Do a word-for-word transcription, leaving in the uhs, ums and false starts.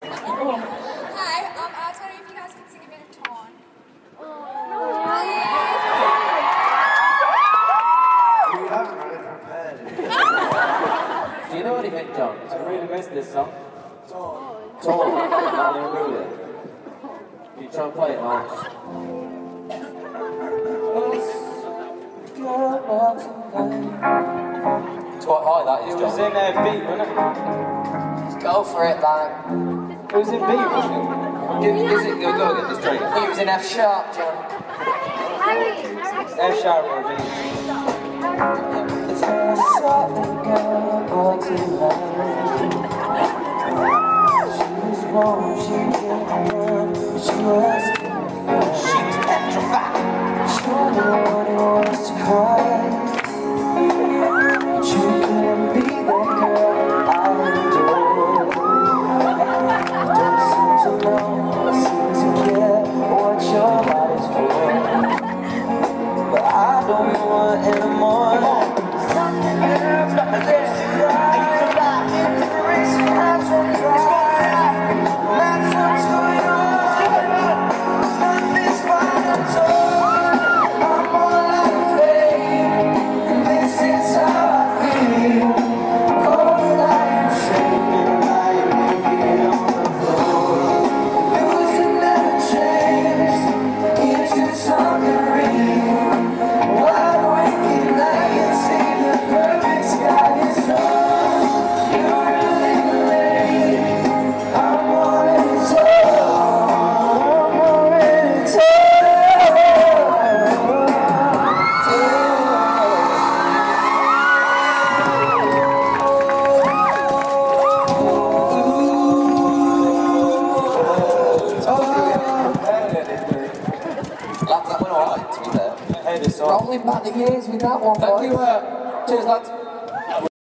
Hi, um, I was wondering if you guys could sing a bit of Torn. We haven't really prepared. Do you know anything, John? I really missed this song. Torn. Torn, not even really. Can you try and play it, Mark? It's quite high, that is, It John. was in uh, B, wasn't it? Go for it, lad. It was in B, wasn't it? Give, give it, go, go again, this train. I think it was in F sharp, John. F sharp or B. She was petrified. She wondered what it was to cry. But you couldn't be that girl I adored. You don't seem to know, or seem to care what your heart is for. But I don't want anymore. Lads, that went alright, to be fair. I hate this song. Rolling back the years with that one, Thank boys. you, uh, Cheers, lads.